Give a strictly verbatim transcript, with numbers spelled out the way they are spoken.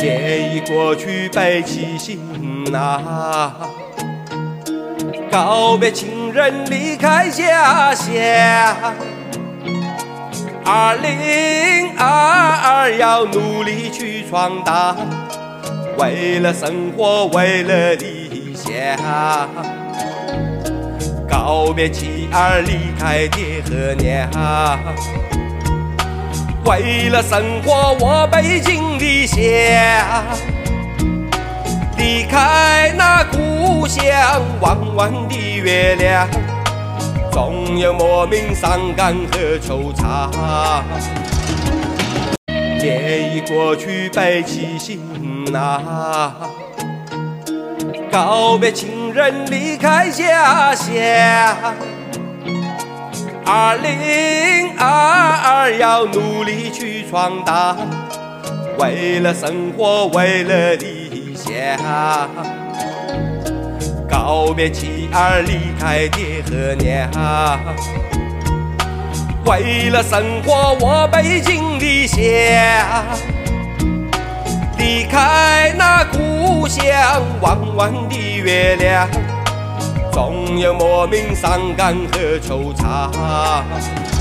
念忆过去背起行囊，告别情人离开家乡。二零二二要努力去闯荡，为了生活，为了理想。告别妻儿，离开爹和娘。为了生活，我背井离乡，离开那故乡，弯弯的月亮，总有莫名伤感和惆怅。念忆过去，背起行囊，告别情人，离开家乡。二零二二要努力去闯荡，为了生活，为了理想。告别妻儿，离开爹和娘。为了生活，我背井离乡，离开那故乡，弯弯的月亮，总有莫名伤感和惆怅。